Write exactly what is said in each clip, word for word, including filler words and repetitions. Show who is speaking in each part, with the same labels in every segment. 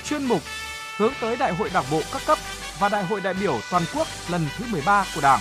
Speaker 1: chuyên mục hướng tới Đại hội Đảng bộ các cấp và Đại hội đại biểu toàn quốc lần thứ mười ba của Đảng.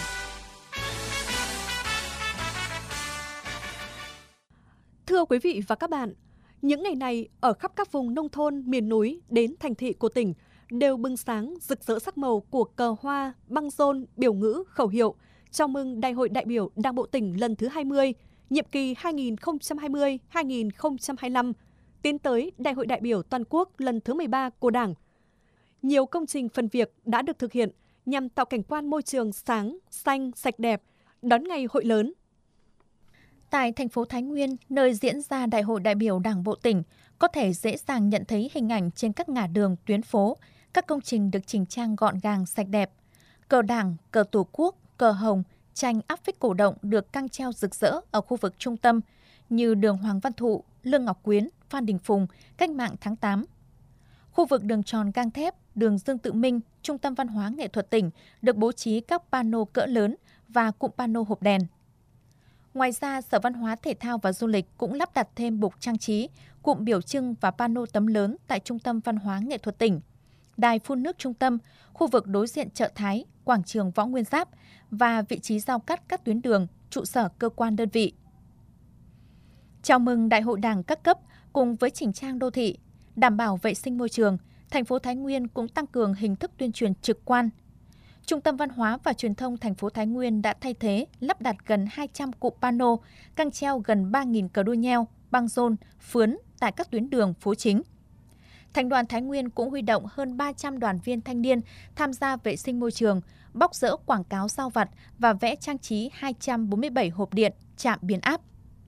Speaker 2: Thưa quý vị và các bạn, những ngày này ở khắp các vùng nông thôn, miền núi đến thành thị của tỉnh đều bừng sáng rực rỡ sắc màu của cờ hoa, băng rôn, biểu ngữ, khẩu hiệu chào mừng Đại hội đại biểu Đảng bộ tỉnh lần thứ hai mươi, nhiệm kỳ hai nghìn không trăm hai mươi đến hai nghìn không trăm hai mươi lăm, tiến tới Đại hội đại biểu toàn quốc lần thứ mười ba của Đảng. Nhiều công trình phần việc đã được thực hiện nhằm tạo cảnh quan môi trường sáng, xanh, sạch đẹp, đón ngày hội lớn.
Speaker 3: Tại thành phố Thái Nguyên, nơi diễn ra Đại hội đại biểu Đảng bộ tỉnh, có thể dễ dàng nhận thấy hình ảnh trên các ngã đường, tuyến phố, các công trình được chỉnh trang gọn gàng, sạch đẹp. Cờ Đảng, cờ Tổ quốc, cờ hồng, tranh áp phích cổ động được căng treo rực rỡ ở khu vực trung tâm như đường Hoàng Văn Thụ, Lương Ngọc Quyến, Phan Đình Phùng, Cách mạng tháng tám. Khu vực đường tròn gang thép, đường Dương Tự Minh, Trung tâm Văn hóa Nghệ thuật tỉnh được bố trí các pano cỡ lớn và cụm pano hộp đèn. Ngoài ra, Sở Văn hóa Thể thao và Du lịch cũng lắp đặt thêm bục trang trí, cụm biểu trưng và pano tấm lớn tại Trung tâm Văn hóa Nghệ thuật tỉnh, đài phun nước trung tâm, khu vực đối diện chợ Thái, quảng trường Võ Nguyên Giáp và vị trí giao cắt các tuyến đường, trụ sở cơ quan đơn vị. Chào mừng Đại hội Đảng các cấp cùng với chỉnh trang đô thị, đảm bảo vệ sinh môi trường, thành phố Thái Nguyên cũng tăng cường hình thức tuyên truyền trực quan. Trung tâm Văn hóa và Truyền thông thành phố Thái Nguyên đã thay thế lắp đặt gần hai trăm cụm pano, căng treo gần ba nghìn cờ đua nheo, băng rôn, phướn tại các tuyến đường phố chính. Thành đoàn Thái Nguyên cũng huy động hơn ba trăm đoàn viên thanh niên tham gia vệ sinh môi trường, bóc dỡ quảng cáo rao vặt và vẽ trang trí hai trăm bốn mươi bảy hộp điện, trạm biến áp.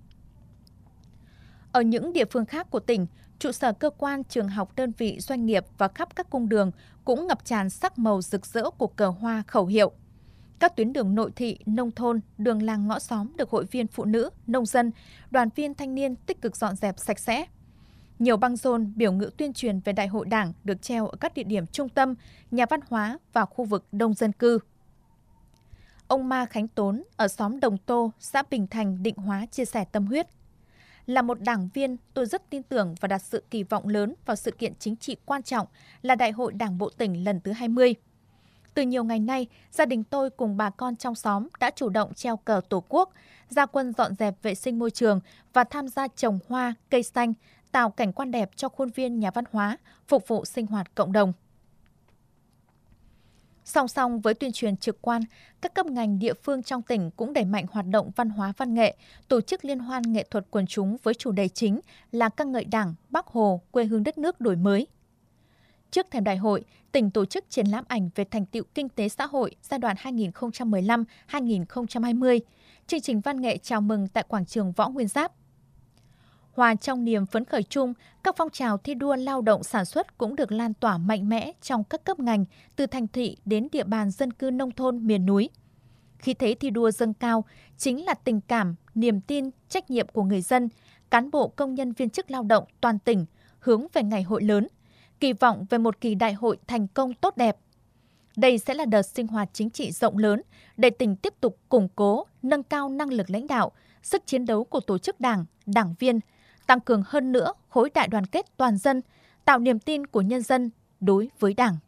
Speaker 3: Ở những địa phương khác của tỉnh, trụ sở cơ quan, trường học, đơn vị, doanh nghiệp và khắp các cung đường cũng ngập tràn sắc màu rực rỡ của cờ hoa, khẩu hiệu. Các tuyến đường nội thị, nông thôn, đường làng ngõ xóm được hội viên phụ nữ, nông dân, đoàn viên thanh niên tích cực dọn dẹp sạch sẽ. Nhiều băng rôn, biểu ngữ tuyên truyền về Đại hội Đảng được treo ở các địa điểm trung tâm, nhà văn hóa và khu vực đông dân cư. Ông Ma Khánh Tốn ở xóm Đồng Tô, xã Bình Thành, Định Hóa chia sẻ tâm huyết. Là một đảng viên, tôi rất tin tưởng và đặt sự kỳ vọng lớn vào sự kiện chính trị quan trọng là Đại hội Đảng bộ tỉnh lần thứ hai mươi. Từ nhiều ngày nay, gia đình tôi cùng bà con trong xóm đã chủ động treo cờ Tổ quốc, ra quân dọn dẹp vệ sinh môi trường và tham gia trồng hoa, cây xanh, tạo cảnh quan đẹp cho khuôn viên nhà văn hóa, phục vụ sinh hoạt cộng đồng. Song song với tuyên truyền trực quan, các cấp ngành địa phương trong tỉnh cũng đẩy mạnh hoạt động văn hóa văn nghệ, tổ chức liên hoan nghệ thuật quần chúng với chủ đề chính là ca ngợi Đảng, Bác Hồ, quê hương đất nước đổi mới. Trước thềm đại hội, tỉnh tổ chức triển lãm ảnh về thành tựu kinh tế xã hội giai đoạn hai nghìn không trăm mười lăm đến hai nghìn không trăm hai mươi, chương trình văn nghệ chào mừng tại quảng trường Võ Nguyên Giáp. Hòa trong niềm phấn khởi chung, các phong trào thi đua lao động sản xuất cũng được lan tỏa mạnh mẽ trong các cấp ngành, từ thành thị đến địa bàn dân cư nông thôn miền núi. Khí thế thi đua dâng cao chính là tình cảm, niềm tin, trách nhiệm của người dân, cán bộ công nhân viên chức lao động toàn tỉnh hướng về ngày hội lớn, kỳ vọng về một kỳ đại hội thành công tốt đẹp. Đây sẽ là đợt sinh hoạt chính trị rộng lớn để tỉnh tiếp tục củng cố, nâng cao năng lực lãnh đạo, sức chiến đấu của tổ chức đảng, đảng viên, tăng cường hơn nữa khối đại đoàn kết toàn dân, tạo niềm tin của nhân dân đối với Đảng.